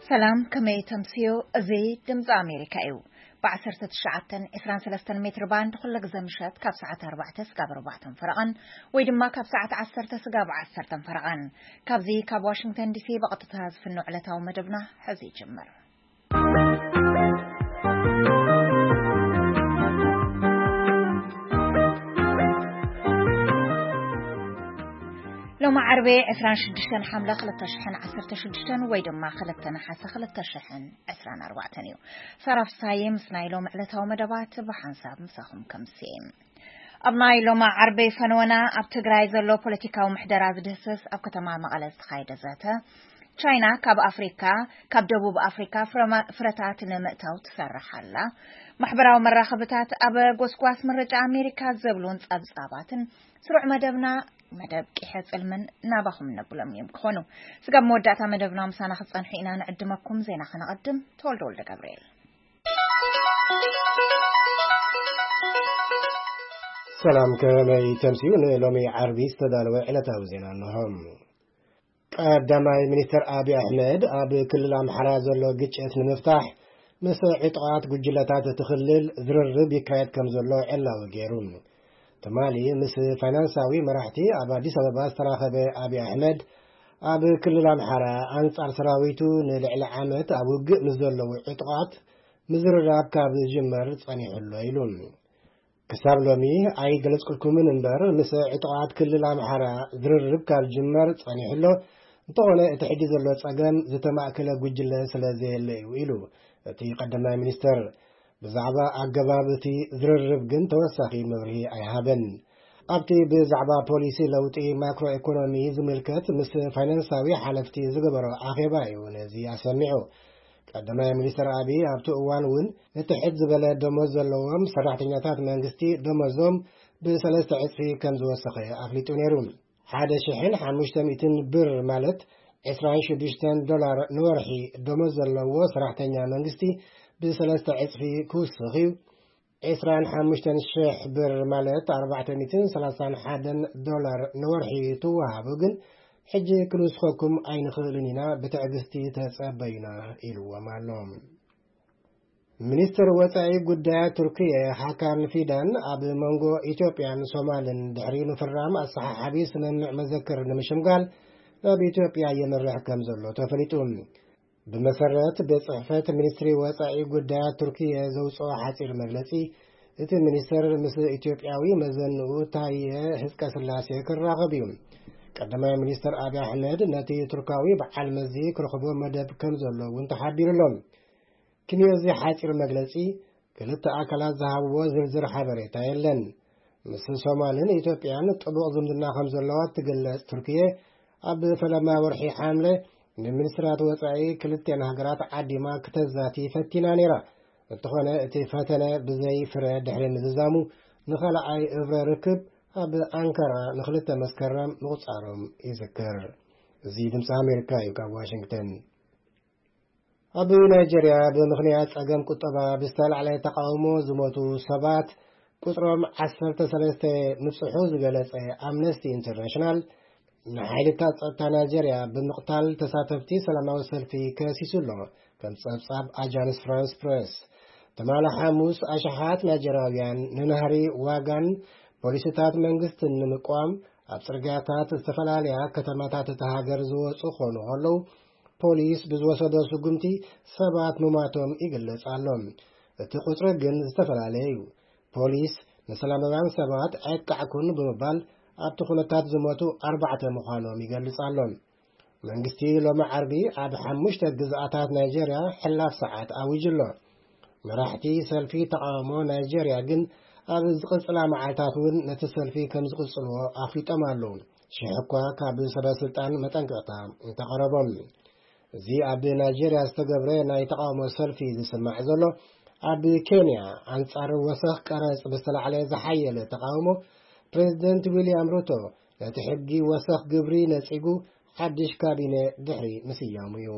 سلام كمي تمسيو زي دمز أمريكا إيو بعشرة تشعتن إفران 3 متر باند خلق زمشات كاب ساعة 4 سقاب 4 فرقان ويدما كاب ساعة 10 سقاب 10 فرقان كاب زي كاب واشنطن دي سي بقطتها في النعلة ومدبنا حزي جمر لو ما عربي إفران شدشتن حملة خلت تشحن 10 شدشتن ويدما خلت نحاسة خلت تشحن إفران 4 تنيو صرف سايم سنايلو معلتها ومدبات بحنساب مساهم كمسيم أبناي لو ما عربي فنونا أبتقراي زلو بوليتيكا ومحدرات دهسس أبكتما مغالز خايدة ذاته تشاينا كاب أفريكا كاب دبوب أفريكا فرتات نمئتاو تسرح الله محبرا ومراخبتات أبا قوسقواس مرجع أمريكا زبلون أبصاباتن سرع مدبنا مدب كيحز علمن نابخم نبولم يمكخونو سقاب موداتا مدبنا مسانا خصان حينا نقدمكم زينا خنا قدم تولدول دا جابريل سلام كمي تمسيون لومي عربي استدالوا علتاو زينا نهم قدامي منستر أبي أحمد أبي كل الأمحرة زلو قجأت نمفتاح مسا عطقات قجلتات تخلل ذرر بكايت كم زلو علا وغيرون تمالي مسا فاينانساوي مرحتي أبا سبب استراخب أبي أحمد أبي كل الأمحرة أنصار سراويتو نلعل عامت أبو قق مزلو عطقات مزرر أبكاب جمر تصاني حلو إلون كساب لومي أي قلت كلكم من انبار مسا عطقات كل الأمحرة ذرر بكاب جمر تصاني حلو طوله تحديد اللوت أجان زت مأكله جوجله سلازي اللي ويلو تي قدمها منستر بزعبة أجابتي ذرر بجن توسخي مبرهي أيهابن أبتي بزعبة بوليسي لوتي ماكرو إيكونومي زملكت مس فاينانساوي حلفتي زجبرة أخيباي ونزي أسمعه قدمها منستر أبي أبتو وانون نتحد زبالة دموز اللوام سرعتنياتات مانجستي دموزهم بثلاثة عصفي كنز وسخي أخليتونيرون حدا شحن حمشت 200 بر مالت 26 دولار نورحي دموز اللو سرحتنيا منجستي بثلاثة عصفي كوسخي 25 شح بر مالت 431 دولار نورحي توها بوغن حجي كنوسخكم أين خلنينا بتعجستي تسابينا إلو ومعلوم منستر وطعي قداء تركيا حكام فيدان أبي مانغو إثيوبيان سومالن دحرين فرام الصحة حبيس من مذكر نمشمقال نبي إثيوبيا يمر حكام زلو تفلتون بمسرات بصحفة منستري وطعي قداء تركيا زوصو حاسر مغلسي إتي منستر مثل إثيوبياوي مزنو تاية حسكا سلاسي كالراغبيون قدما منستر أبي أحمد ناتي تركاوي بعال مزيك رخبو مدب كم زلو وانتحابير لهم كنيوزي حاسر مجلسي كلتا أكلات زهابو زرزر حبريتا يلن مثل سومالين إثيوبيان طبق ضمننا 5 لوات تقلس تركيا أب فلما ورحي حاملة من منسرات وطعي كلتين هقرات عديما كتزاتي فتنا نيرا اتخوانا اتفاتنا بزي فراد دحرين نزامو نخلع أي إفرا ركب أب أنكرا نخلتا مسكرم نغصارم يذكر زيد مسا أمريكا يوكا واشنطن أبو نيجيريا بمخنيات أقام كتبا بستال على تقاومو زموتو سبات كترم 13 مفسحوز جلس أمنستي انترناشنال نحيلتا تا نيجيريا بمقتال تساتفتي سلامة وسلفي كاسيسولو كان صاب أجانس فرانس بريس تمالا حاموس أشحات نيجيراويان ننهري واغان بوليسيتات منغست نمقوام أبسرقاتات استفلاليا كتماتات تهاجر زوصو خونو هلو ፖሊስ ብዝወሰዶ ስጉምቲ ሰባት መማቶም ይግለጽ አሎም እቲ ቁጥር ግን ዝተፈላልዩ ፖሊስ ንሰላማውያን ሰባት አይቃዕኩን በመባል ኣብቲ ኩነታት ዝሞቱ 4 ምዃኖም ይገልጽ አሎም መንግስቲ ሎማ ዓርቢ ኣብ 5 ግዛኣታት ናይጄርያ ሕላፍ ሰዓት ኣውጅሎ መራሕቲ ሰልፊ ተቃውሞ ናይጄርያ ግን ኣብ ዝቕጽላ መዓልታት እውን ነቲ ሰልፊ ከም ዝቕጽልዎ ኣፍሊጦም ኣለዉ ሽሕኳ ካብ ሰበስልጣን መጠንቀቕታ እንተቐረቦም زي أبي نيجيريا استقبله نايتقام سلفي ذي سمع زلو أبي كينيا أنصار وسخ كرس بسلا عليه زحية لتقاومه بريزيدنت ويليام روتو لتحقي وسخ قبري نسيقو حدش كابينة دحري مسياميو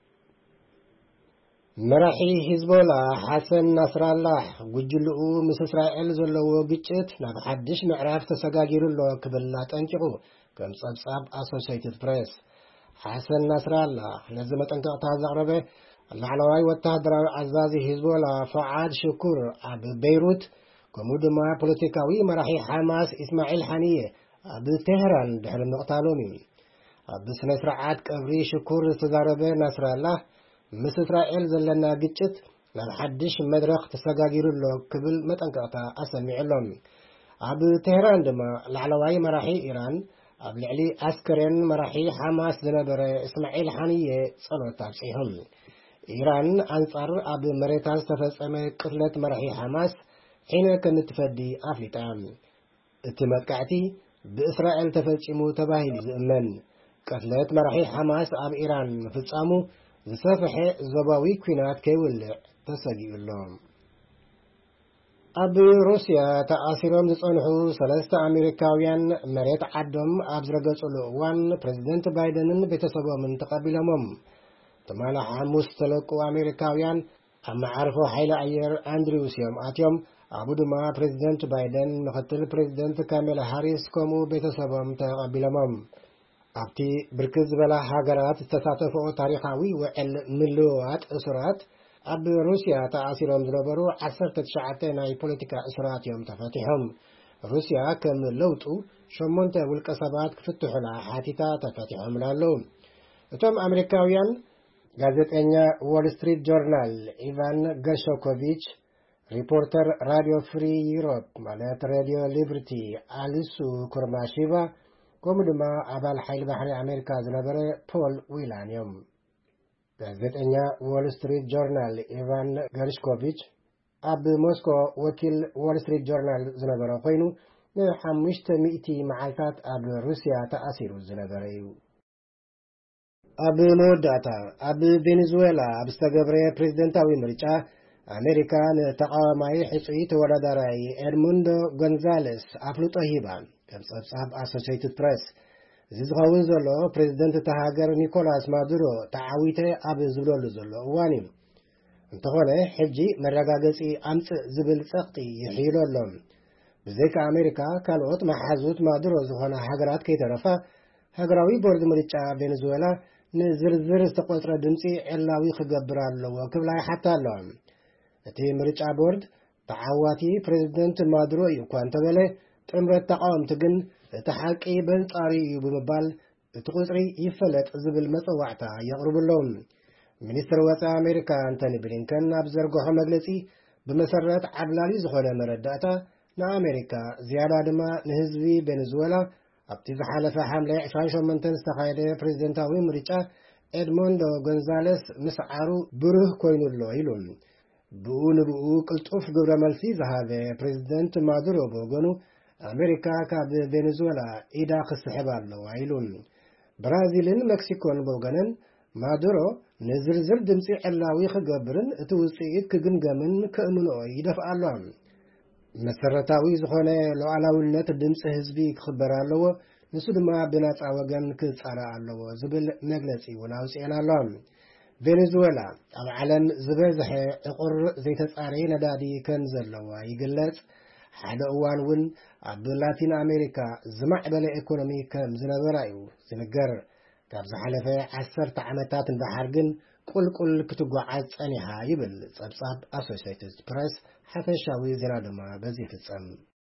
مرحي حزبولا حسن نصر الله وجلقو مس إسرائيل زلو وقجت ناب حدش معرف تسقاقير الله كبلات أنجقو كم صاب أسوسيتد بريس حسن نصر الله نزل تنقطع زغربه العلوي والتهدر عزازي حزبولا فعاد شكور عب بيروت كمودما بوليتيكاوي مرحي حماس إسماعيل حنية عب تهران دحر النقطة لومي عب سنسرعات كبري شكور تزاربه نصر الله مس إسرائيل زلنا قجت لحدش مدرخ تساقاقير له قبل متنقطع أسمع لهم عب تهران دما العلوي مرحي إيران قبل علي أسكرين مرحي حماس زنبر إسماعيل حنية صلوة تابسيهم إيران أنصار أب مريتان استفسمة قتلت مرحي حماس حين كانت تفدي أفلتام اتمكعتي بإسرائيل تفجمو تباهي زمن قتلت مرحي حماس أب إيران مفتصامو زسافح زباوي كوينات كيولع تساقي اللهم أب روسيا تأثيرهم تصنحو 3 أمريكاويان مريت عدم أبزرقص الأوان بريزيدنت بايدن بيتسبب من تقبلهم تمالا حموس تلقوا أمريكاويان أما عرفوا حيل أير أندريوس يوم آتيوم عبدو ما بريزيدنت بايدن مختل بريزيدنت كاميلا هاريس كومو بيتسبب تقبلهم أبتي بركز بلا هاجرات تتاتفوا تاريخاوي وعل ملوات أسرات أب روسيا تأثيرهم زنبرو 19 ناي بوليتيكا أسرات يوم تفاتيهم روسيا كم لوتو شمونت والكسبات كفتحوا لها حاتيتا تفاتيهم لالو توم أمريكاويان ጋዜጠኛ ዎል ስትሪት ጆርናል ኢቫን ገርሾኮቪች ሪፖርተር ራዲዮ ፍሪ ዩሮፕ ማለት ራዲዮ ሊበርቲ አሊሱ ኩርማሺቫ ኮምድማ አባል ኃይል ባህሪ አሜሪካ ዝነበረ ፖል ዊላንዮም ጋዜጠኛ ዎል ስትሪት ጆርናል ኢቫን ገርሾኮቪች አብ ሞስኮ ወኪል ዎል ስትሪት ጆርናል ዝነበረ ኮይኑ ን500 መዓልታት አብ ሩሲያ ተኣሲሩ ዝነበረ እዩ أب موداتا أب فنزويلا أبستغبري بريزيدنتاوي مريچا أمريكان تقاوماي حصيت ولداراي إدموندو غونزاليس أفلوطو هيبان كمصاب أسوسييتد بريس زيزغاون زولو بريزيدنت تهاجر نيكولاس مادورو تعاويته أب زبلولو زولو وانيم انتخونه حجي مرغاغصي أمص زبل صقطي يحيلولهم بزيك أمريكا كالوت محازوت مادورو زخونه هاجرات كيترفا هاجراوي بورد مريچا فنزويلا نزرزر استقطر دمسي علاوي خجبر الله وكبلاي حتى اللهم اتي مريچا بورد تعواتي بريزيدنت مادورو يكون تبله تمرت تقاوم تجن تحقي بنصاري بمبال تقصري يفلت زبل مصواعتا يقرب لهم ሚኒስትር ወፃኢ አሜሪካ አንቶኒ ብሊንከን አብዘርጎ መግለጺ በመሰረት አድላሊ ዝሆነ መረዳታ ለአሜሪካ ዚያዳ ድማ ለህዝቢ ቬኔዙዌላ ኣብቲ ዝሓለፈ ሐምሌ 28 ዝተኻየደ ፕሬዝደንታዊ ምርጫ ኤድሞንዶ ጎንዛሌስ ምስዓሩ ብሩህ ኮይኑሎ ኢሉን ብኡንብኡ ቅልጡፍ ግብረ መልሲ ዝሃበ ፕሬዝደንት ማዱሮ በጎኑ አሜሪካ ካብ ቬኔዙዌላ ኢዳ ክስሕብ ኣለዋ ኢሉን ብራዚልን ሜክሲኮን በጎነን ማዱሮ ንዝርዝር ድምፂ ዕላዊ ክገብርን እቲ ውፅኢት ክግምገምን ክእምንኦ ይደፍኣሎ መሰረታዊ ዝኾነ ሉዓላውነት ድምፂ ህዝቢ ክኽበር ኣለዎ ንሱ ድማ ብነፃ ወገን ክጻራ ኣለዎ ዝብል መግለጺ እውን ኣውፅአን ኣሎ ቬኔዙዌላ ኣብ ዓለም ዝበዝሐ ዕቑር ዘይተጻረየ ነዳዲ ከም ዘለዋ ይግለጽ ሓደ እዋን እውን ኣብ ላቲን ኣሜሪካ ዝማዕበለ ኢኮኖሚ ከም ዝነበራ እዩ ዝንገር ካብ ዝሓለፈ 10 ዓመታት እንድሕር ግን ቁልቁል ክትጓዓዝ ጸኒሓ ይብል ጸብጻብ ኣሶሲየትድ ፕሬስ ሓፈሻዊ ዜና ድማ በዚህ ፍጸም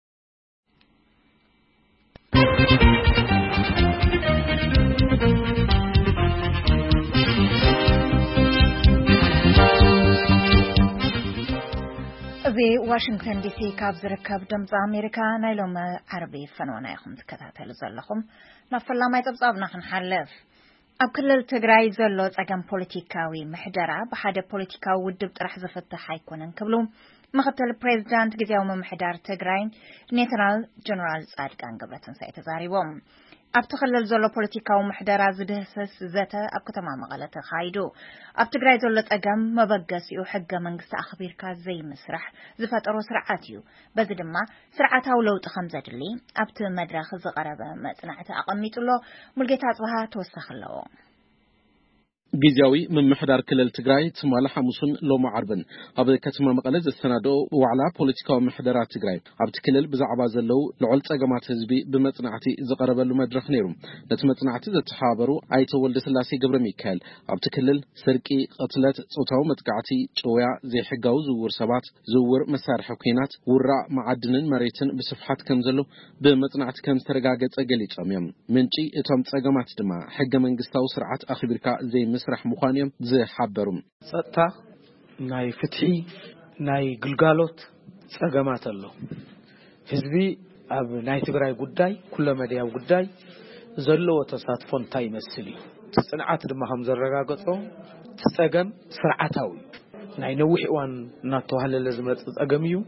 في واشنطن دي سي كاب زركب دمز أمريكا نايلوم عربي فنوانا يخم تكتاتل زلخم نفلا ما يتبصابنا خنحلف أب كل التقراي زلو تقام بوليتيكاوي محدرة بحادة بوليتيكاو ودبت رح زفتح حيكونن كبلو مختل بريزيدنت جزيوم محدار تقراين نيترال جنرال صادقان قبلتن سيتزاريوم أب تخلل زلو بوليتيكاو محدرة زدهسس زتا أب كتما مغالة خايدو أب تقراي زلو تقام مبقسيو حقا منقس أخبير كازي مسرح زفاترو سرعاتيو بزدما سرعاتاو لو تخمزة اللي أب تمدرخ زغربة متنعتا أقميتو له ملقيتات وها توسخ له ጊዜያዊ መምሕዳር ክልል ትግራይ ትማል ሐሙስን ሎማ ዓርብን ኣብ ከተማ መቐለ ዝተሰናደኦ ዋዕላ ፖለቲካዊ ምሕደራት ትግራይ ኣብቲ ክልል ብዛዕባ ዘለው ልዑል ጸገማት ህዝቢ ብመጽናዕቲ ዝቀረበሉ መድረኽ ነይሩ ነቲ መጽናዕቲ ዘተሓባበሩ ኣይተ ወልደስላሴ ገብረ ሚካኤል ኣብቲ ክልል ስርቂ ቅትለት ጾታዊ መጥቃዕቲ ጭውያ ዘይሕጋዊ ዝውውር ሰባት ዝውውር መሳርሒ ኩናት ውራእ ማዕድንን መሬትን ብስፍሓት ከም ዘሎ ብመጽናዕቲ ከም ዝተረጋገጸ ገሊጾም እዮም ምንጪ እቶም ጸገማት ድማ ሕገ መንግስታዊ ስርዓት ኣኽቢርካ ዘይምስራሕ ምዃንዮም ዝሓበሩ ጸጥታ ናይ ፍትሒ ናይ ግልጋሎት ጸገማት ኣሎ ህዝቢ ኣብ ናይ ትግራይ ጉዳይ ኩለ መድያው ጉዳይ ዘለዎ ተሳትፎ እንታይ ይመስል እዩ ጽንዓት ድማ ከም ዘረጋገጾ ጸገም ስርዓታዊ ናይ ነዊሕ እዋን እናተዋህለለ ዝመጽእ ጸገም እዩ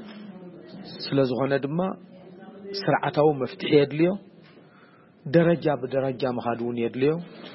ስለዝኾነ ድማ ስርዓታዊ መፍትሒ የድልዮ ደረጃ በደረጃ መኻዱን የድልዮ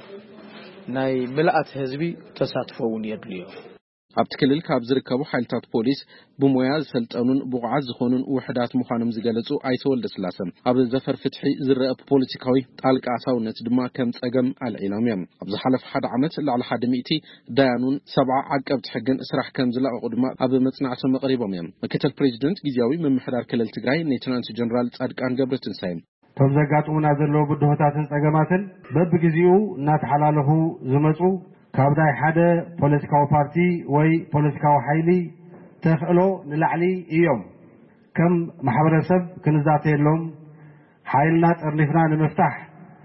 ናይ ምልአት ህዝቢ ተሳትፎውን የድልዮ ኣብቲ ክልል ካብ ዝርከቡ ሓይልታት ፖሊስ ብሞያ ዝሰልጠኑን ብቑዓት ዝኾኑን ውሕዳት ምዃኖም ዝገለጹ ኣይተወልደ ስላሰም ኣብ ዘፈር ፍትሒ ዝረአ ፖለቲካዊ ጣልቃ ኣታውነት ድማ ከም ጸገም ኣልዒሎም እዮም ኣብ ዝሓለፈ ሓደ ዓመት ላዕሊ 100 ዳያኑን 70 ዓቀብቲ ሕግን ስራሕ ከም ዝለቀቁ ድማ ኣብ መጽናዕቶም መቕሪቦም እዮም ምክትል ፕሬዚደንት ጊዜያዊ መምሕዳር ክልል ትግራይ ሌተናንት ጀነራል ጻድቃን ገብረትንሳኤ ቶም ዘጋጥሙና ዘለው ብድሆታትን ጸገማትን በብግዚኡ እናተሓላለፉ ዝመጹ ካብ ናይ ሓደ ፖለቲካዊ ፓርቲ ወይ ፖለቲካዊ ሓይሊ ተኽእሎ ንላዕሊ እዮም ከም ማሕበረሰብ ክንዛተየሎም ሓይልና ጠርኒፍና ንምፍታሕ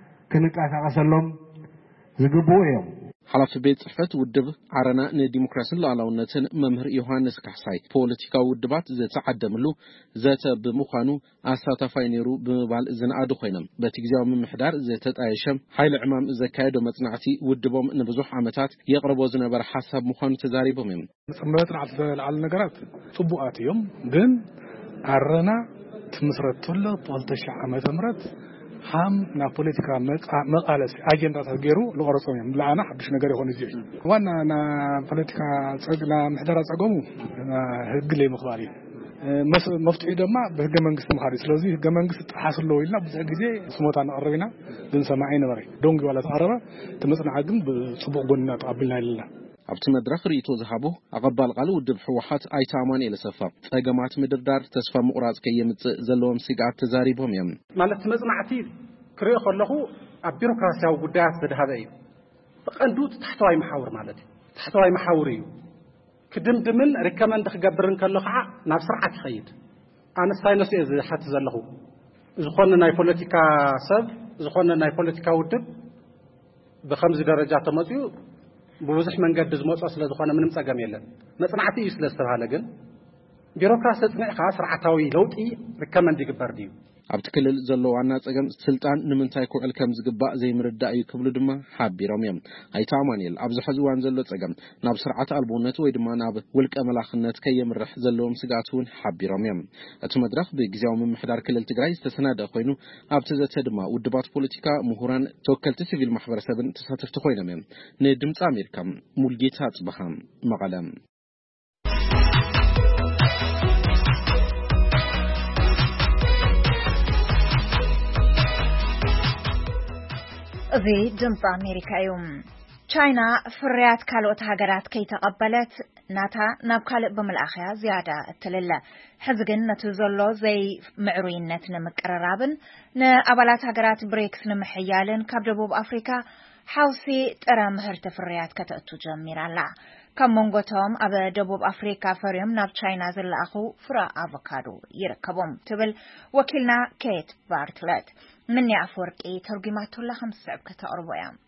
ክንንቀሳቀሰሎም ዝግብኡ እዮም ሓላፊ ቤት ጽሕፈት ውድብ ዓረና ንዲሞክራሲን ሉዓላውነትን መምህር ዮሐንስ ካሕሳይ ፖለቲካዊ ውድባት ዘተዓደምሉ ዘተ ብምዃኑ ኣሳታፋይ ነይሩ ብምባል ዝነኣዱ ኮይኖም በቲ ጊዜያዊ ምምሕዳር ዘተጣየሸም ሓይሊ ዕማም ዘካየዶ መጽናዕቲ ውድቦም ንብዙሕ ዓመታት የቕርቦ ዝነበረ ሓሳብ ምዃኑ ተዛሪቦም እዮም መጽናዕቲ ዘለዓለ ነገራት ጽቡቃት እዮም ግን ዓረና ትምስረት ተሎ 2000 ዓመተ ምህረት ham na politika maqalas agenda taggeru lqorጾም እዮም ለአና حدش ነገር ይሆን እዚ ዋና ና ፖለቲካ ጸግና ምሕደራ ጸገሙ ህግ ላይ ምኽባሪ መፍትሒ ድማ በህገ መንግስት ምኽባሪ ስለዚህ ህገ መንግስት ተሐስሎ ይልና ብዙ ጊዜ ስሞታ ነቀርብና ግን ሰማይ ነበር ዶንግ ወላ ተቀረበ ተመጽናዕ ግን በጽቡቅ ጎንና ተቀብልና ይልና ኣብቲ መድረኽ ርእይቶ ዝሃቡ ኣቐባል ቃል ውድብ ሕወሓት ኣይተ ኣማኑኤል ሰፋ ጸገማት ምድርዳር ተስፋ ምቑራጽ ከየምጽእ ዘለዎም ስጋት ተዛሪቦም እዮም ማለት መጽናዕቲ ክሪኦ ከለኹ ኣብ ቢሮክራሲያዊ ጉዳያት ዝተደሃበ እዩ ብቐንዱ ታሕተዋይ መሓውር ማለት እዩ ታሕተዋይ መሓውር እዩ ክድምድምን ሪከመንድ ክገብርን ከሎ ከዓ ናብ ስርዓት ይኸይድ ኣነስታይ ነስእ ዝሓት ዘለኹ ዝኾነ ናይ ፖለቲካ ሰብ ዝኾነ ናይ ፖለቲካ ውድብ ብኸምዚ ደረጃ ተመጽኡ ብዙሕ መንገድ ዝመጽኦ ስለ ዝኾነ ምንም ጸገም የለን መጽናዕቲ እዩ ስለ ዝተባሃለ ግን ቢሮክራሲ ጽንዕኻ ስርዓታዊ ለውጢ ሪከመንድ ይግበር ድዩ ኣብቲ ክልል ዘሎ ዋና ጸገም ስልጣን ንምንታይ ክውዕል ከም ዝግባእ ዘይምርዳእ እዩ ክብሉ ድማ ሓቢሮም እዮም ኣይተ ኣማኑኤል ኣብዚ ሕዚ እዋን ዘሎ ጸገም ናብ ስርዓት ኣልቦነት ወይ ድማ ናብ ውልቀ መላኽነት ከየምርሕ ዘለዎም ስጋት እውን ሓቢሮም እዮም እቲ መድረኽ ብጊዜያዊ ምምሕዳር ክልል ትግራይ ዝተሰናደአ ኮይኑ ኣብቲ ዘተ ድማ ውድባት ፖለቲካ ምሁራን ተወከልቲ ሲቪል ማሕበረሰብን ተሳተፍቲ ኮይኖም እዮም ንድምፂ ኣሜሪካ ሙልጌታ ጽባህ መቐለም እዚ ድምጽ ኣሜሪካ እዩ ቻይና ፍርያት ካልኦት ሃገራት ከይተቀበለት ናታ ናብ ካልእ ብምልኣኽያ ዝያዳ እትልለ ሕዚ ግን ነቲ ዘሎ ዘይ ምዕሩይነት ንምቅርራብን ንኣባላት ሃገራት ብሪክስ ንምሕያልን ካብ ደቡብ ኣፍሪካ ሓውሲ ጥረ ምህርቲ ፍርያት ከተእቱ ጀሚራላ ካብ መንጎቶም ኣብ ደቡብ ኣፍሪካ ፈርዮም ናብ ቻይና ዝለኣኹ ፍረ ኣቮካዶ ይርከቦም ትብል ወኪልና ኬት ባርትለት من يعفورك ترجمات الله 5 كتقربوا يا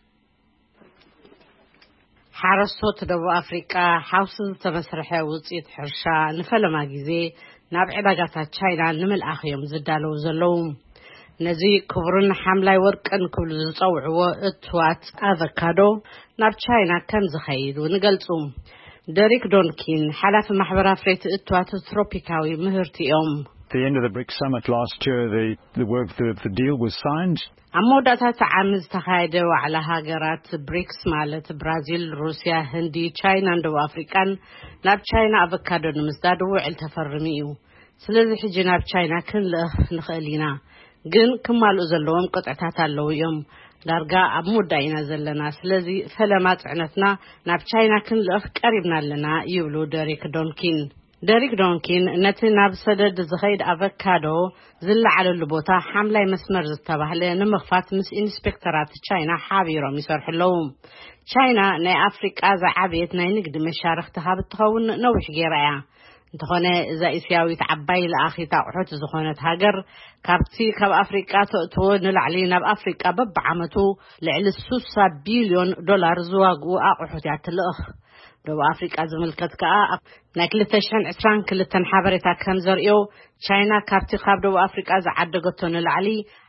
حرصت دبو أفريقيا حوصل تمسرحة وصيت حرشة نفلما جزء نابع علاقات تشاينا نمل أخيم زدالو زلوم نزي كبرن حملة ورك أن كل زوج واتوات أفوكادو ناب تشاينا كان زخيد ونقلتهم ديريك دونكين حلف محبر أفريقيا اتوات تروبيكاوي مهرتي At the end of the BRICS summit last year, the deal was signed. عمودات عامز تخايدوا على هاجرات بريكس مالت برازيل روسيا هندي تشاينا اندو افريكان ناب تشاينا افوكادو نمزدادو وعل تفرميو سلازي حجي ناب تشاينا كن نخلينا جن كمالو زلوهم قطعتات اللو يوم ዳርጋ ኣብ ሙዳይና ዘለና ስለዚ ፈለማት ዕነትና ናብ ቻይና ክንልእኽ ቀሪብና ኣለና ይብሉ ዴሪክ ዶንኪን ነቲ ናብ ሰደድ ዝኸይድ አቮካዶ ዝለዓለሉ ቦታ ሓምላይ መስመር ዝተባህለ ንምኽፋት ምስ ኢንስፔክተራት ቻይና ሓቢሮም ይሰርሕለው ቻይና ናይ ኣፍሪቃ ዝዓበየት ናይ ንግዲ መሻርክቲ ካብ እትኸውን ነዊሕ ጌራ እያ እንተኾነ እዛ እስያዊት ዓባይ ለኣኺት ኣቑሑት ዝኾነት ሃገር ካብ ኣፍሪቃ ተእትዎ ንላዕሊ ናብ ኣፍሪቃ በብዓመቱ ልዕሊ 60 ቢልዮን ዶላር ዝዋግኡ ኣቑሑት እያ ትልእኽ ደቡብ ኣፍሪቃ ዝምልከት ከዓ ናይ 2022 ሓበሬታ ከም ዘርእዮ ቻይና ካብቲ ካብ ደቡብ ኣፍሪቃ ዝዓደገቶ ንላዕሊ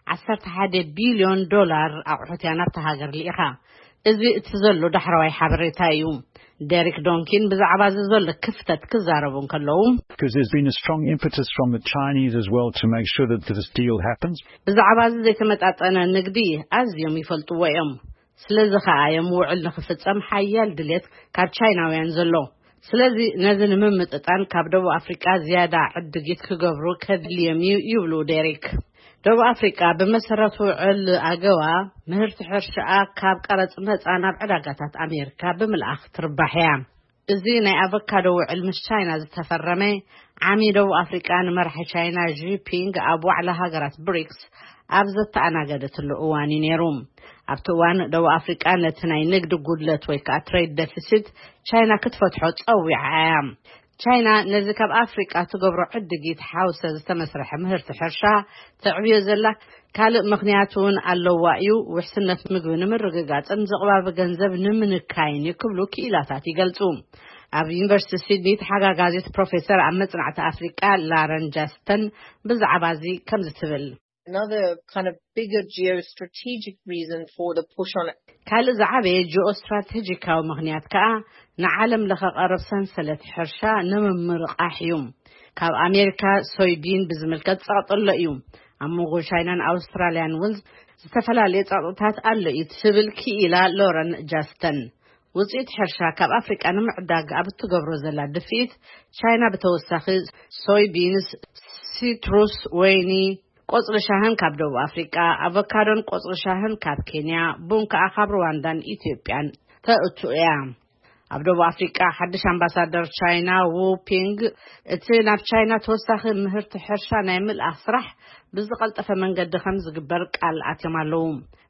11 ቢልዮን ዶላር ኣቑሑት እያ ናብታ ሃገር ልኢኻ እዚ እቲ ዘሎ ዳሕረዋይ ሓበሬታ እዩ ዴሪክ ዶንኪን ብዛዕባ ዘሎ ክፍተት ክዛረቡን ከለው because there's been a strong impetus from the Chinese as well to make sure that this deal happens ብዛዕባ ዘይተመጣጠነ ንግዲ ኣዝዮም ይፈልጥዎ እዮም ስለዚ ከዓ የምውዕል ንኽፍጸም ሓያል ድሌት ካብ ቻይናውያን ዘሎ ስለዚ ነዚ ንምምጥጣን ካብ ደቡብ ኣፍሪቃ ዝያዳ ዕድጊት ክገብሩ ከድልዮም ይብሉ ዴሪክ ደቡብ ኣፍሪቃ ብመሰረቱ ዕል ኣገዋ ምህርቲ ሕርሻኣ ካብ ቀረጽ ነፃ ናብ ዕዳጋታት ኣሜሪካ ብምልኣኽ ትርባሕ እያ እዚ ናይ ኣቮካዶ ውዕል ምስ ቻይና ዝተፈረመ ዓሚ ደቡብ ኣፍሪቃ ንመራሒ ቻይና ጂፒንግ ኣብ ዋዕላ ሃገራት ብሪክስ ኣብ ዘተኣናገደትሉ እዋን ነይሩ ኣብቲ እዋን ደቡብ ኣፍሪቃ ነቲ ናይ ንግዲ ጉድለት ወይ ከዓ ትሬድ ዴፊሲት ቻይና ክትፈትሖ ፀዊዓ እያ ቻይና ነዚ ካብ ኣፍሪቃ ትገብሮ ዕድጊት ሓውሰ ዝተመስረሐ ምህርቲ ሕርሻ ተዕብዮ ዘላ ካልእ ምኽንያት እውን ኣለዋ እዩ ውሕስነት ምግቢ ንምርግጋፅን ዘቕባቢ ገንዘብ ንምንካይን ይክብሉ ክኢላታት ይገልጹ ኣብ ዩኒቨርሲቲ ሲድኒ ተሓጋጋዚት ፕሮፌሰር ኣብ መጽናዕቲ ኣፍሪቃ ላረን ጃስተን ብዛዕባ እዚ ከም ዝትብል Another kind of bigger geostrategic reason for the push on it. ካልእ ዝዓበየ ጂኦስትራቴጂካዊ ምኽንያት ከዓ ንዓለም ለኸ ቀረብ ሰንሰለት ሕርሻ ንምምርቃሕ እዩ ካብ ኣሜሪካ ሶይቢን ብዝምልከት ጸቕጥሎ እዩ ኣብ መንጎ ቻይናን ኣውስትራልያን እውን ዝተፈላለዩ ጸቕጥታት ኣሎ እዩ ትብል ክኢላ ሎረን ጃስተን ውፅኢት ሕርሻ ካብ ኣፍሪቃ ንምዕዳግ ኣብ እትገብሮ ዘላ ድፊት ቻይና ብተወሳኺ ሶይቢንስ ሲትሩስ ወይኒ ቆጽሊ ሻህን ካብ ደቡብ ኣፍሪቃ አቮካዶን ቆጽሊ ሻህን ካብ ኬንያ ቡን ከዓ ካብ ሩዋንዳን ኢትዮጵያን ተእቱ እያ ኣብ ደቡብ ኣፍሪቃ ሓድሽ ኣምባሳደር ቻይና ዉ ፒንግ እቲ ናብ ቻይና ተወሳኺ ምህርቲ ሕርሻ ናይ ምልኣኽ ስራሕ ብዝቐልጠፈ መንገዲ ከም ዝግበር ቃል ኣትዮም ኣለዉ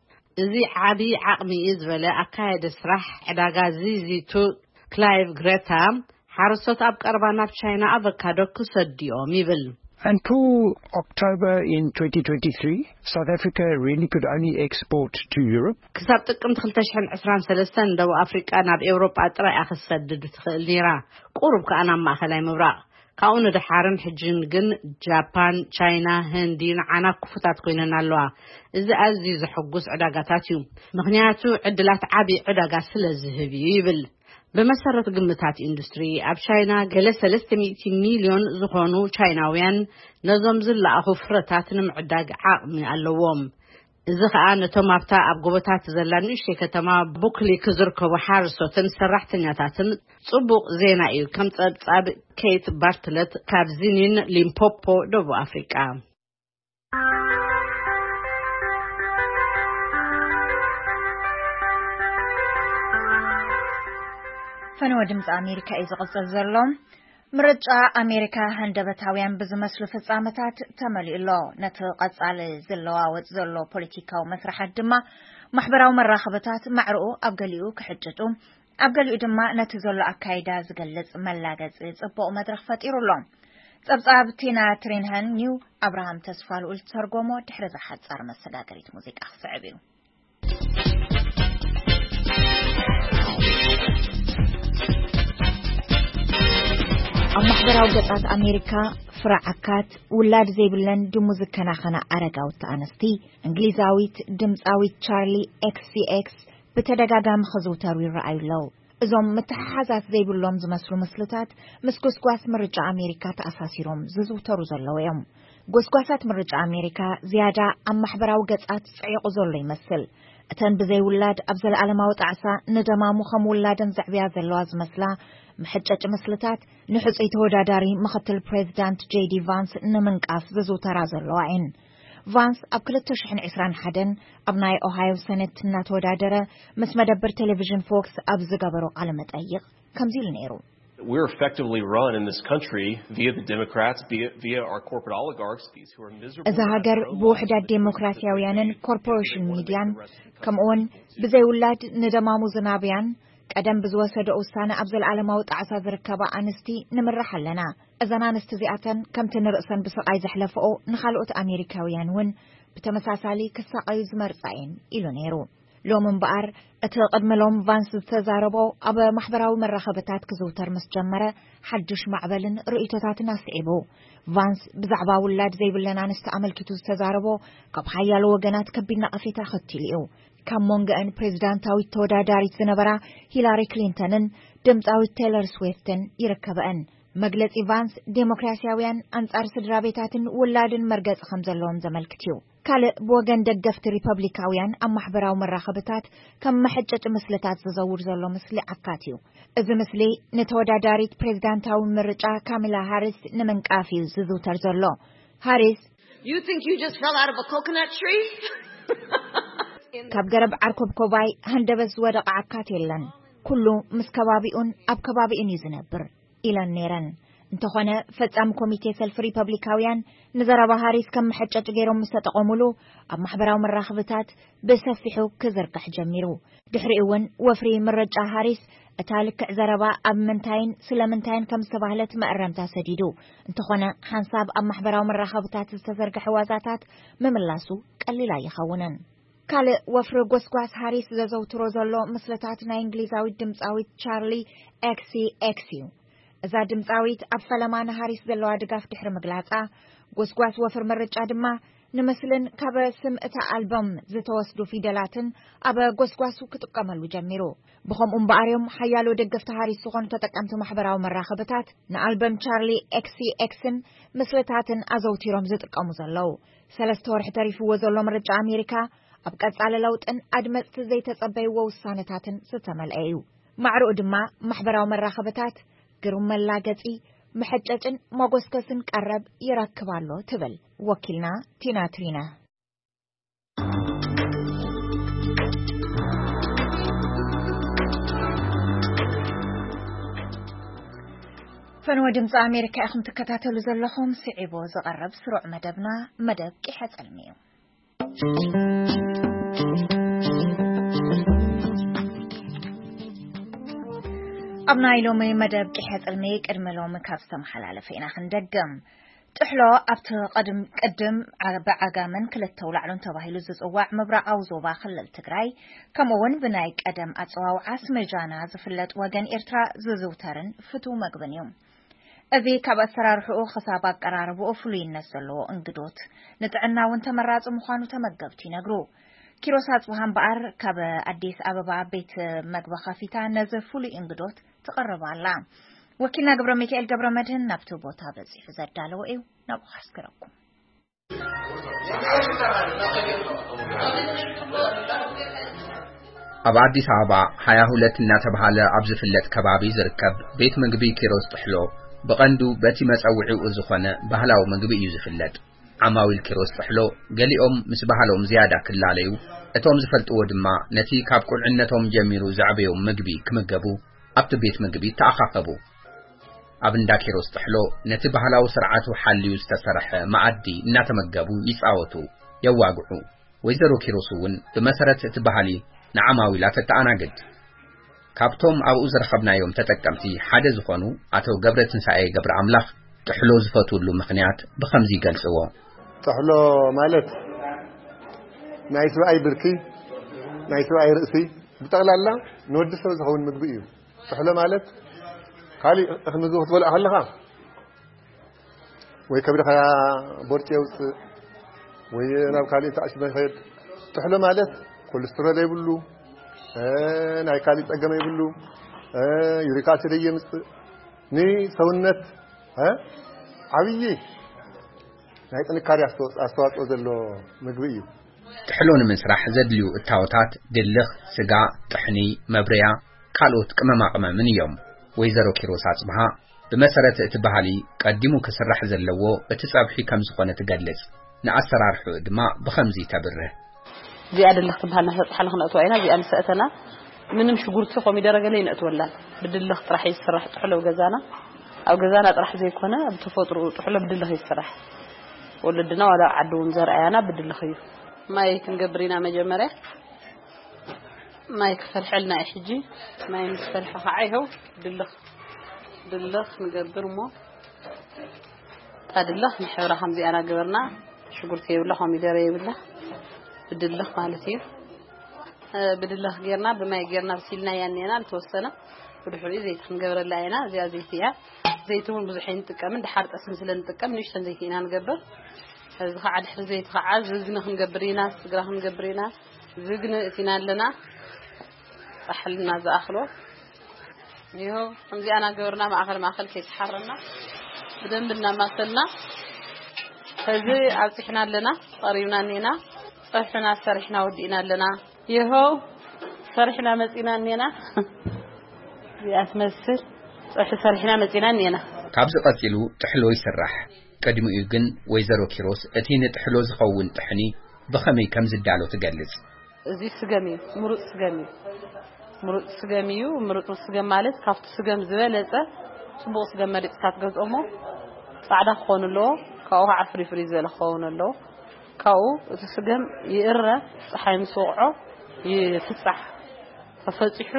እዚ ዓብዪ ዓቕሚ እዩ ዝበለ ኣካየደ ስራሕ ዕዳጋ ዚዚቱ ክላይቭ ግሬታ ሓረስቶት ኣብ ቀረባ ናብ ቻይና አቮካዶ ክሰድዮም ይብል Until October in 2023, South Africa really could only export to Europe. ክሳብ ጥቅምት 2023 ደቡብ ኣፍሪቃ ናብ ኤውሮጳ ጥራይ ኣኽሰድድ ትኽእል ነይራ ቁሩብ ከዓ ናብ ማእኸላይ ምብራቕ ካብኡ ንድሓርን ሕጅን ግን ጃፓን ቻይና ህንዲ ንዓና ክፉታት ኮይነን ኣለዋ እዚ ኣዝዩ ዘሐጉስ ዕዳጋታት እዩ ምኽንያቱ ዕድላት ዓብዪ ዕዳጋ ስለ ዝህብ እዩ ይብል በመሰረት ግምታት ኢንዱስትሪ ኣብ ቻይና ገለ 300 ሚሊዮን ዝኾኑ ቻይናውያን ነዞም ዝለኣኹ ፍረታት ንምዕዳግ ዓቕሚ ኣለዎም እዚ ከዓ ነቶም ኣብታ ኣብ ጎቦታት ዘላ ንእሽተይ ከተማ ቡክሊ ክዝርከቡ ሓረስቶትን ሰራሕተኛታትን ጽቡቕ ዜና እዩ ከም ጸብጻብ ኬት ባርትለት ካብ ዚኒን ሊምፖፖ ደቡብ ኣፍሪቃ ፈነወ ድምፂ ኣሜሪካ እዩ ዝቕፅል ዘሎ ምርጫ ኣሜሪካ ሃንደበታውያን ብዝመስሉ ፍጻመታት ተመሊኡ ኣሎ ነቲ ቐጻሊ ዝለዋወጥ ዘሎ ፖለቲካዊ መስራሓት ድማ ማሕበራዊ መራኸብታት ማዕርኡ ኣብ ገሊኡ ክሕጭጩ ኣብ ገሊኡ ድማ ነቲ ዘሎ ኣካይዳ ዝገልጽ መላገጽ ጽቡቕ መድረኽ ፈጢሩ ኣሎ ጸብጻብ ቲና ትሪንሃን ኒው ኣብርሃም ተስፋልኡል ተርጎሞ ድሕሪ ዝሓጻር መሰጋገሪት ሙዚቃ ክስዕብ እዩ ኣብ ማሕበራዊ ገጻት ኣሜሪካ ፍራዓካት ውላድ ዘይብለን ድሙዝ ከናኸና ኣረጋውቲ ኣንስቲ እንግሊዛዊት ድምፃዊት ቻርሊ ኤክስሲኤክስ ብተደጋጋሚ ክዝውተሩ ይረኣዩ ኣለዉ እዞም ምትሓሓዛት ዘይብሎም ዝመስሉ ምስልታት ምስ ጎስጓስ ምርጫ ኣሜሪካ ተኣሳሲሮም ዝዝውተሩ ዘለዉ እዮም ጎስጓሳት ምርጫ ኣሜሪካ ዝያዳ ኣብ ማሕበራዊ ገጻት ጽዒቑ ዘሎ ይመስል እተን ብዘይ ውላድ ኣብ ዘለኣለማዊ ጣዕሳ ንደማሙ ከም ውላደን ዘዕብያ ዘለዋ ዝመስላ محجج مسلتات نحصي توداداري مختل بريزيدنت جي دي فانس نمنقاف زوترا زلوعين ቫንስ ኣብ 2021 ኣብ ናይ ኦሃዮ ሰነት እናተወዳደረ ምስ መደበር ቴሌቪዥን ፎክስ ኣብ ዝገበሮ ቃለ መጠይቅ ከምዚ ኢሉ ነይሩ We're effectively run in this country via the Democrats, via our corporate oligarchs, these who are miserable. As a hagar buuxda demokrasiyawiyaንን corporation median ከምኡውን ብዘይውላድ ንደማሙ ዝናብያን ቀደም ብዝወሰደ ውሳነ ኣብ ዘለዓለማዊ ጣዕሳ ዝርከባ ኣንስቲ ንምራሕ ኣለና እዘን ኣንስቲ እዚኣተን ከምቲ ንርእሰን ብስቃይ ዘሕለፈኦ ንኻልኦት ኣሜሪካውያን እውን ብተመሳሳሊ ክሳቀዩ ዝመርፃይን ኢሉ ነይሩ ሎም እምበኣር እቲ ቅድመሎም ቫንስ ዝተዛረቦ ኣብ ማሕበራዊ መራኸበታት ክዝውተር ምስ ጀመረ ሓድሽ ማዕበልን ርእይቶታትን ኣስዒቡ ቫንስ ብዛዕባ ውላድ ዘይብለን ኣንስቲ ኣመልኪቱ ዝተዛረቦ ካብ ሓያሎ ወገናት ከቢድ ነቐፌታ ኸቲሉ እዩ ካብ ሞንጎአን ፕሬዝዳንታዊት ተወዳዳሪት ዝነበራ ሂላሪ ክሊንተንን ድምፃዊት ቴይለር ስዊፍትን ይርከበአን መግለፂ ቫንስ ዴሞክራሲያውያን አንጻር ስድራ ቤታትን ውላድን መርገጽ ከም ዘለዎም ዘመልክት እዩ ካልእ ብወገን ደገፍቲ ሪፐብሊካውያን ኣብ ማሕበራዊ መራኸበታት ከም መሐጨጭ ምስልታት ዝዘውር ዘሎ ምስሊ ዓካት እዩ እዚ ምስሊ ንተወዳዳሪት ፕሬዝዳንታዊ ምርጫ ካሚላ ሃሪስ ንምንቃፍ እዩ ዝዝውተር ዘሎ ሃሪስ You think you just fell out of a coconut tree? ካብ ገረብ ዓርኮብ ኮባይ ሃንደበዝ ዝወደቀ ዓካት የለን ኩሉ ምስ ከባቢኡን ኣብ ከባቢኡን ይዝነብር ኢለን ነይረን እንተኾነ ፈጻሚ ኮሚቴ ሰልፍ ሪፐብሊካውያን ንዘረባ ሃሪስ ከም መሐጨጭ ገይሮም ምስ ተጠቐሙሉ ኣብ ማሕበራዊ መራኸበታት ብሰፊሑ ክዝርጋሕ ጀሚሩ ድሕሪኡ እውን ወፍሪ ምርጫ ሃሪስ እታ ልክዕ ዘረባ ኣብ ምንታይን ስለምንታይን ከም ዝተባህለት መእረምታ ሰዲዱ እንተኾነ ሓንሳብ ኣብ ማሕበራዊ መራኸበታት ዝተዘርግሐ ዋዛታት ምምላሱ ቀሊል ኣይኸውንን ካልእ ወፍሪ ጎስጓስ ሃሪስ ዘዘውትሮ ዘሎ ምስልታት ናይ እንግሊዛዊት ድምፃዊት ቻርሊ ኤክሲ እዛ ድምፃዊት ኣብ ፈለማ ሃሪስ ዘለዋ ድጋፍ ድሕሪ ምግላጻ ጎስጓስ ወፍሪ ምርጫ ድማ ንምስልን ካብ ስም እታ ኣልበም ዝተወስዱ ፊደላትን ኣብ ጎስጓሱ ክጥቀመሉ ጀሚሩ ብኸምኡ እምበኣርዮም ሓያሎ ደገፍቲ ሃሪስ ዝኾኑ ተጠቀምቲ ማሕበራዊ መራኸበታት ንኣልበም ቻርሊ ኤክስን ምስልታትን ኣዘውቲሮም ዝጥቀሙ ዘለው 3 ወርሒ ተሪፍዎ ዘሎ ምርጫ ኣሜሪካ ኣብ ቀጻለ ለውጥን ኣድመጽቲ ዘይተጸበይዎ ውሳነታትን ዝተመልአ እዩ ማዕሩኡ ድማ ማሕበራዊ መራኸበታት ግሩም መላገጺ መሐጨጭን መጎስከስን ቀረብ ይረክባሎ ትብል ወኪልና ቲና ትሪና ፈንወ ድምፂ ኣሜሪካ ኢኹም ትከታተሉ ዘለኹም ስዒቦ ዝቐርብ ስሩዕ መደብና መደብ ቂሐ ጸልሚ እዩ ኣብና ኢሎም መደብ ቂሐ ጸልሚ ቅድመ ሎም ካብ ዝተመሓላለፈ ኢና ክንደገም ጥሕሎ ኣብቲ ቅድም ብዓጋመን ክልተ ውላዕሎን ተባሂሉ ዝጽዋዕ ምብራቃዊ ዞባ ክልል ትግራይ ከምኡውን ብናይ ቀደም ኣጽዋውዓ ስመጃና ዝፍለጥ ወገን ኤርትራ ዝዝውተርን ፍቱው መግብን እዩ እዚ ካብ ኣሰራርሑኡ ክሳብ ኣቀራርብኡ ፍሉይነት ዘለዎ እንግዶት ንጥዕና እውን ተመራፂ ምዃኑ ተመገብቲ ይነግሩ ኪሮስ ኣጽብሃ እምበኣር ካብ ኣዲስ ኣበባ ቤት መግቢ ከፊታ ነዚ ፍሉይ እንግዶት ትቐርባላ ወኪልና ገብረ ሚካኤል ገብረ መድህን ናብቲ ቦታ በፂሑ ዘዳለዎ እዩ ናብ ሓስከረኩም ኣብ ኣዲስ ኣበባ 22 እናተባሃለ ኣብ ዝፍለጥ ከባቢ ዝርከብ ቤት ምግቢ ኪሮስ ጥሕሎ በቀንዱ በቲ መጸውዒኡ ዝኾነ ባህላዊ ምግቢ እዩ ዝፍለጥ ዓማዊል ኪሮስ ጥሕሎ ገሊኦም ምስ ባህሎም ዝያዳ ክላለዩ እቶም ዝፈልጥዎ ድማ ነቲ ካብ ቁልዕነቶም ጀሚሩ ዘዕበዮም ምግቢ ክምገቡ ኣብቲ ቤት ምግቢ ተኣኻኸቡ ኣብ እንዳ ኪሮስ ጥሕሎ ነቲ ባህላዊ ስርዓቱ ሓልዩ ዝተሰርሐ ማዕዲ እናተመገቡ ይጻወቱ የዋግዑ ወይዘሮ ኪሮስ እውን ብመሰረት እቲ ባህሊ ንዓማዊላት ተኣናግድ ካብቶም ኣብኡ ዝረኸብናዮም ተጠቀምቲ ሓደ ዝኾኑ ኣቶ ገብረ ትንሳኤ ገብረ ኣምላኽ ጥሕሎ ዝፈትውሉ ምኽንያት ብኸምዚ ይገልጽዎ ጥሕሎ ማለት ናይ ሰብኣይ ብርኪ ናይ ሰብኣይ ርእሲ ብጠቕላላ ንወዲ ሰብ ዝኸውን ምግቢ እዩ ጥሕሎ ማለት ካሊእ ምግቢ ክትበልዕ ከለኻ ወይ ከብድኻ ቦርጭ የውፅእ ወይ ናብ ካሊእ ተኣሽመ ይኸይድ ጥሕሎ ማለት ኮሌስትሮል የብሉ ናይ ካሊእ ፀገም የብሉ ዩሪክ አሲድ የምፅእ ንሰውነት ዓብይ ናይ ጥንካሬ ኣስተዋጽኦ ዘሎ ምግቢ እዩ ጥሕሎ ንምስራሕ ዘድልዩ እታወታት ድልኽ ስጋ ጥሕኒ መብረያ ካልኦት ቅመማቅመምን እዮም ወይዘሮ ኪሮስ ኣጽብሃ ብመሰረት እቲ ባህሊ ቀዲሙ ክስራሕ ዘለዎ እቲ ጸብሒ ከም ዝኾነ ትገልጽ ንኣሰራርሑ ድማ ብኸምዚ ተብርህ زيادة اللي خطبها لنا حلقة نقطوعينا زي أنا سأتنا من شجورتي قومي درجة لين أتولى بدل اللي راح يسرح تحلو جزانا أو جزانا راح زي كنا بتفطر تحلو بدل اللي يسرح ولدنا ولا عدون زرعنا بدل اللي خير ما يمكن جبرينا مجمرة ما يكفر حلنا إحجي ما يمسفر حعيه بدل اللي نجبر مو هذا الله نحور حمزي أنا جبرنا شجورتي ولا قومي درجة ولا بدله مالتي بدله غيرنا بما غيرنا بسيلنا يانينا لتوسنا بدحولي زيت نغبر لاينا زيتيا زيتون بزحين تقام دحار قسم سلن تقام نيشتن زيتينا نغبر هذا عاد زيت خعاز زغنا نغبرينا سغرا نغبرينا زغنا اتينا لنا احلنا زاخلو يهو همزي انا غبرنا ما اخل كيك حرنا بدنبنا ماكلنا هذه اصحنا لنا قريبنا نينا صرحنا صرحنا ودينا لنا يهو صرحنا مصينا نينا ياسمسل صرحنا مصينا نينا ካብዚ ቀፂሉ ጥሕሎ ይስራሕ ቀድሚኡ ግን ወይዘሮ ኪሮስ እቲ ንጥሕሎ ዝኸውን ጥሕኒ ብኸመይ ከም ዝዳሎ ትገልጽ እዚ ስገም ምሩጥ ስገም ማለት ካብቲ ስገም ዝበለጸ ጽቡቕ ስገም መሪጽታት ገዝኦሞ ጻዕዳ ኾንሎ ካው ዓፍሪ ፍሪ ዘለ ኾንሎ ካው ተስገም ይእረ ፀሐይ ምስወቅዖ ይፍጻሕ ተፈጽሑ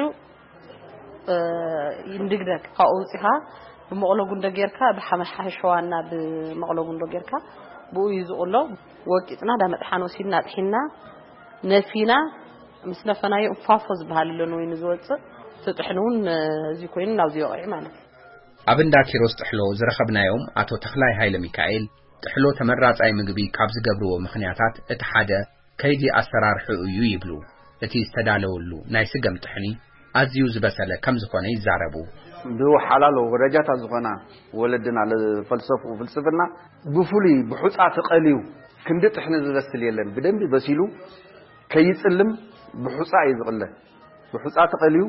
ይንድግደግ ካው ጽኻ በመቅሎ ጉንደ ጌርካ በሐመሐሸዋና በመቅሎ ጉንደ ጌርካ ብኡ ይዝቅሎ ወቂጥና ዳመጥሓኖ ሲና ጥሒና ነፊና ምስነፈናይ ፋፎዝ በሃለሎ ወይን ዝወጽእ ተጥሕኑን እዚ ኮይኑ ናብዚ ይቆይ ማለት ኣብንዳ ኪሮስ ጥሕሎ ዝረኸብናዮም አቶ ተኽላይ ኃይለ ሚካኤል ጥሕሎ ተመራጻይ ምግቢ ካብ ዝገብርዎ ምኽንያታት እቲ ሓደ ከይዲ ኣሰራርሑ እዩ ይብሉ እቲ ዝተዳለወሉ ናይ ስገም ጥሕኒ ኣዝዩ ዝበሰለ ከም ዝኾነ ይዛረቡ ብሓላሎ ወረጃታ ዝኾና ወለድና ለፈልሰፉ ፍልስፍና ብፉሊ ብሑፃ ተቀሊዩ ክንዲ ጥሕኒ ዝበስል የለን ብደንቢ በሲሉ ከይጽልም ብሑፃ ይዝቅለ ብሑፃ ተቀሊዩ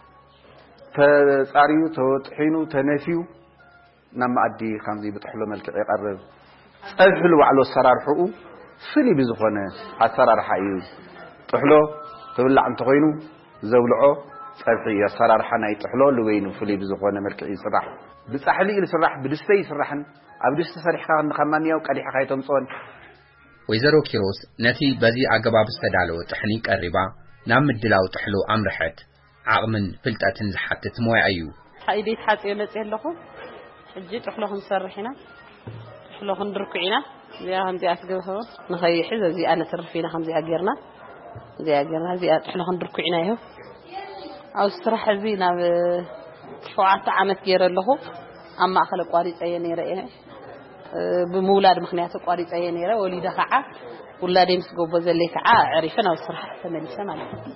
ተጻሪዩ ተጥሒኑ ተነፊዩ ናማኣዲ ከምዚ ብጥሕሎ መልክዕ ይቀርብ ፀብሕሉ ባዕሉ ኣሰራርሕኡ ፍሊ ብዝኾነ ኣሰራርሓ እዩ ጥሕሎ ክብላዕ እንተኮይኑ ዘብልዖ ፀብሒ ኣሰራርሓ ናይ ጥሕሎ ለወይኑ ፍሊ ብዝኾነ መልክዕ ይስራሕ ብጻሕሊ ይስራሕ ብድስተይ ይስራሕን ኣብ ድስተ ሰሪሕካ ንኸማንያው ቀዲሕካ ይተምጾን ወይዘሮ ኪሮስ ነቲ በዚ ኣገባብ ዝተዳለወ ጥሕኒ ቀሪባ ናብ ምድላው ጥሕሎ ኣምርሐት ዓቕምን ፍልጠትን ዝሓትት ሞያ እዩ ሓይዴት ሓጽየ መጽእ ኣለኹ ሕጂ ጥሕሎ ክንሰርሕና ጥሕሎ ክንድርኩዒና እዚኣ ከምዚኣ ትገብሮ ንኸይሕዝ እዚኣ ነተርፊና ከምዚኣ ጌርና እዚኣ ጥሕሎ ክንድርኩዒና እዩ ኣብ ስራሕ እዚ ናብ 7 ዓመት ገይረ ኣለኹ ኣብ ማእኸል ቋሪፀየ ነይረ እየ ብምውላድ ምኽንያት ቋሪፀየ ነይረ ወሊዳ ከዓ ውላደይ ምስ ገቦ ዘለይ ከዓ ዕሪፈ ናብ ስራሕ ተመሊሰ ማለት እዩ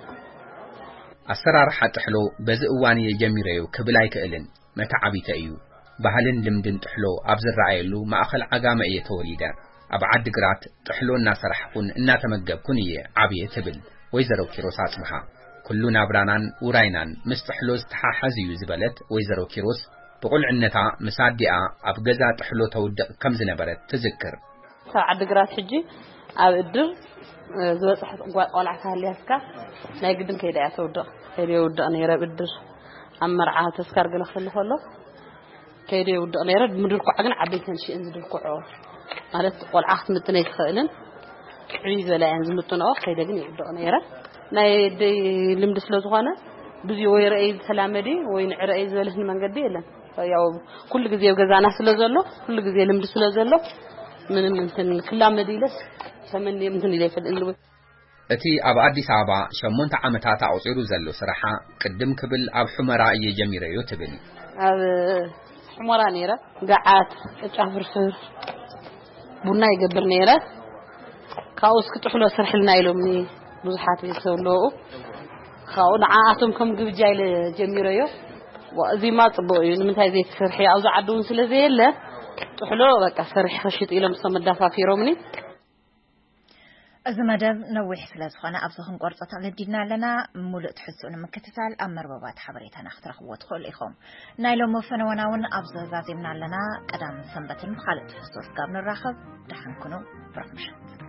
ኣሰራርሓ ጥሕሎ በዚ እዋን የጀሚረዩ ክብል ኣይክእልን መተዓቢተ እዩ ባህልን ልምድን ጥሕሎ ኣብ ዝረኣየሉ ማእኸል ዓጋመ እየ ተወሊደ ኣብ ዓዲ ግራት ጥሕሎ እናሰራሕኩን እናተመገብኩን እየ ዓብየ ትብል ወይዘሮ ኪሮስ ኣጽብሃ ኩሉ ናብራናን ውራይናን ምስ ጥሕሎ ዝተሓሓዝ እዩ ዝበለት ወይዘሮ ኪሮስ ብቁልዕነታ ምሳዲኣ ኣብ ገዛ ጥሕሎ ተውድቕ ከም ዝነበረት ትዝክር ካብ ዓዲ ግራት ሕጂ ኣብ እድር ዝበፅሐት ቆልዓ ሃልያስካ ናይ ግድን ከይዳ እያ ተውድቕ ከይደ ውድቕ ነይረ ብድር ኣብ መርዓ ተስካር ገለ ከሎ ከይደ ውድቕ ነይረ ምድርኩዓ ግን ዓበይተን ሽእን ዝድርኩዖ ማለት ቆልዓ ክትምጥን ኣይትኽእልን ዕብይ ዝበላየን ዝምጥንኦ ከይደ ግን ይውድቕ ነይረ ናይ ልምዲ ስለ ዝኾነ ብዙ ወይ ረአይ ተላመዲ ወይ ንዕረአይ ዝበለህን መንገዲ የለን ያው ኩሉ ግዜ ገዛና ስለ ዘሎ ኩሉ ግዜ ልምዲ ስለ ዘሎ ምንም እንትን ክላመዲ ይለስ ተመን እንትን ይለይፈል እንሉ እቲ ኣብ አዲስ አበባ 8 ዓመታት ኣቁፂሩ ዘሎ ስራሓ ቅድም ክብል ኣብ ሑመራ እየጀሚረዮ ትብል ኣብ ሑመራ ነይረ ጋዓት ጫፍርፍር ቡና ይገብር ነይረ ካውስ ክትሕሎ ስርሕልና ኢሎምኒ ብዙሓት ይሰውለው ካው ንዓኣቶም ከም ግብጃይ ለጀሚረዮ ወዚ ማ ጽቡቕ እዩ ንምንታይ ዘይ ትሰርሒ ኣብዛ ዓዱን ስለዘየለ ጥሕሎ በቃ ሰርሕ ክሽጥ ኢሎም ሰመዳፋፊሮምኒ أزمدب نوح سلازخنا أبصهم قرصة لدينا لنا ملء تحسون مكتسال أمر بابات حبريتنا اخترق وادخل إخوم نايلو مفنوناون أبص زازمنا لنا قدام سنبتن خالد فسوس قابل الراخب دحن كنو برمشت